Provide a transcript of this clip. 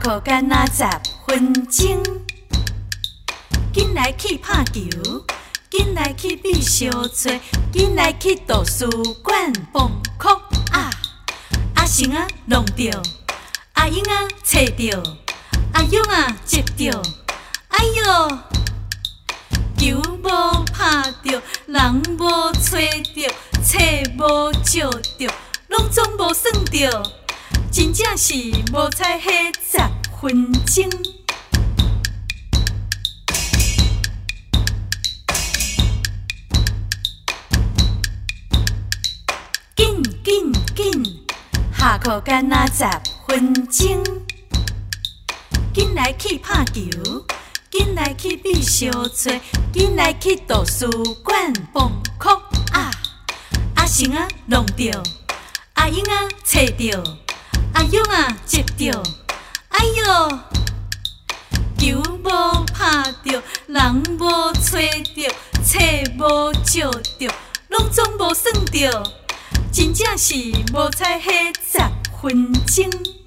课干那10分钟，紧来去拍球，紧来去美小吹，紧来去图书馆放酷啊！阿成啊弄着，阿英啊找着，阿勇啊接着，哎哟！球无拍着，人无吹着，册无借着，拢总无算着，真正是无彩迄10分钟。紧紧紧，下课干那10分钟，紧来去拍球。紧来去美小吹，紧来去图书馆放酷啊！阿成啊弄着，阿英啊找着，阿勇啊接着，哎哟！球无拍着，人无吹着，册无借着，拢总无算着，真正是无彩迄10分钟。